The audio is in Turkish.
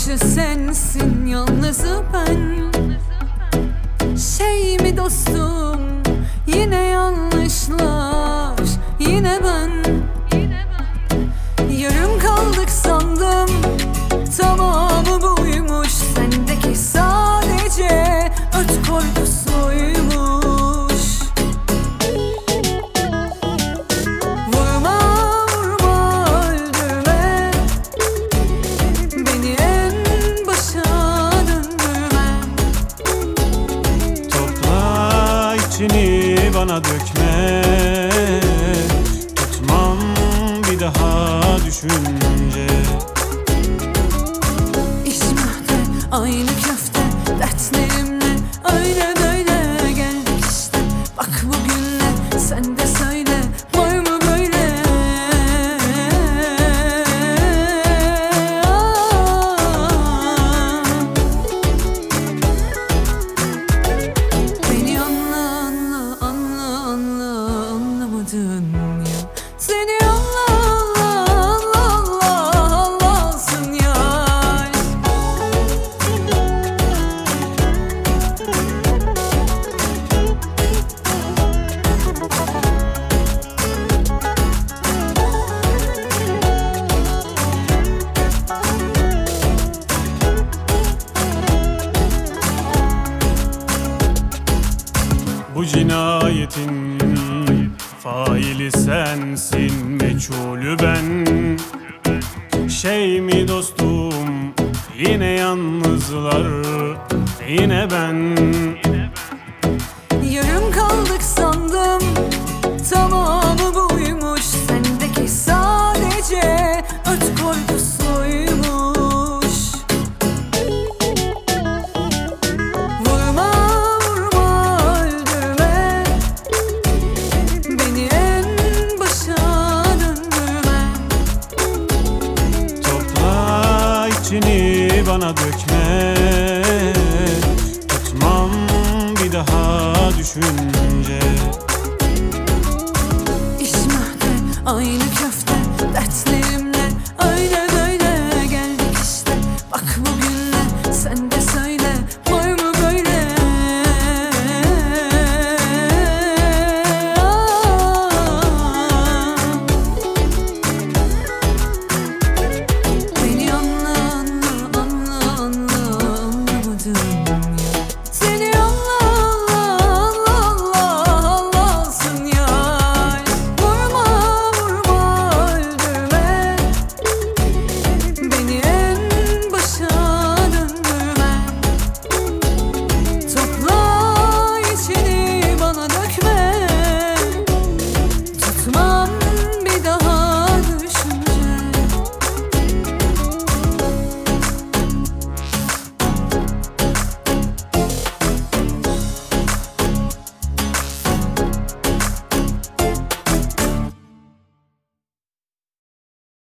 başı sensin, yalnızı ben. Şey mi dostum, yine yanlışlar, yine ben. Yarım kaldık sandım, tamamı buymuş. Sendeki sadece öt korkusuymuş. Vurma vurma öldürme, beni en başa döndürme. Topla içini bana dökme, tutmam bir daha düşünce. İş mühte, aynı köfte, dertlerimle öyle böyle geldik işte. Bak bugünle sen de söyle, var mı böyle? Beni anlamadın ya. Seni anlasın ya. Bu cinayetin faili sensin, meçhulü ben. Şey mi dostum, yine yalnızlar, yine ben. Yarım kaldık sandım, tamamı buymuş. Sendeki sadece öt korkusuymuş. Vurma vurma öldürme, beni en başa döndürme. Topla içini bana dökme,